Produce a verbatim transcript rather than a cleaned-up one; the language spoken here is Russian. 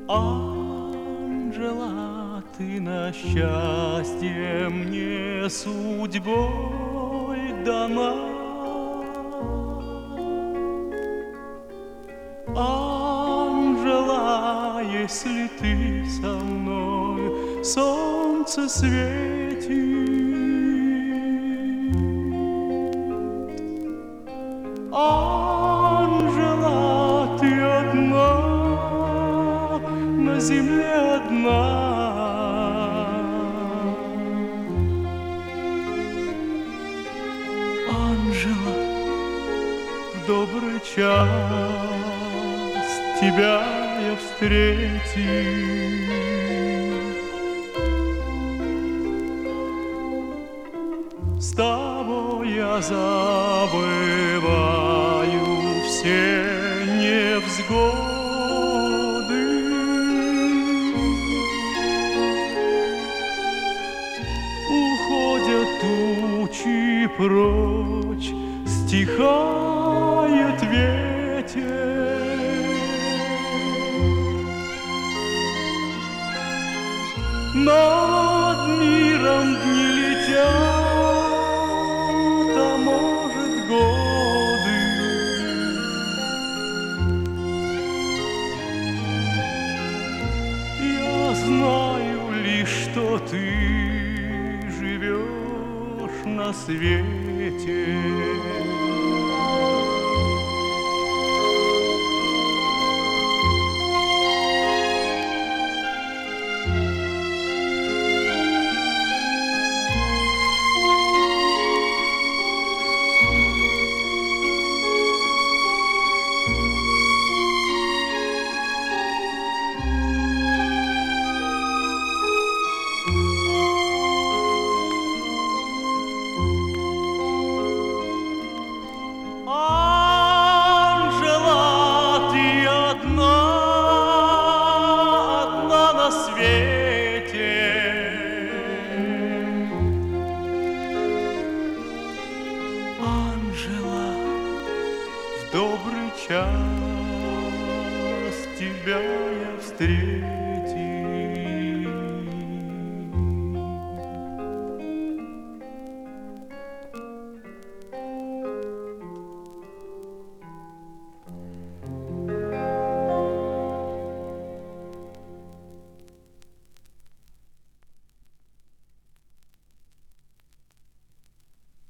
Анжела, ты на счастье мне судьбой дана. Анжела, если ты со мной, солнце светит. Анжела, ты одна, на земле одна. Анжела, в добрый час тебя я встретил. С тобой я забываю все невзгоды. Уходят тучи прочь, стихает ветер. Над миром дни летят, а может годы. Я знаю лишь, что ты живешь на свете. Анжела, ты одна, одна на свете. Анжела, в добрый час тебя я встретил.